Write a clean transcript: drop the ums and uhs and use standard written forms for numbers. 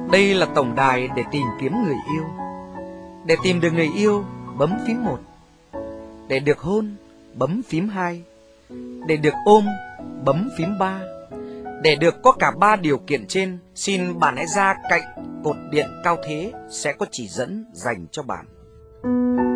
Đây là tổng đài để tìm kiếm người yêu. Để tìm được người yêu, bấm phím 1. Để được hôn, bấm phím 2. Để được ôm, bấm phím 3. Để được có cả 3 điều kiện trên, xin bạn hãy ra cạnh cột điện cao thế, sẽ có chỉ dẫn dành cho bạn.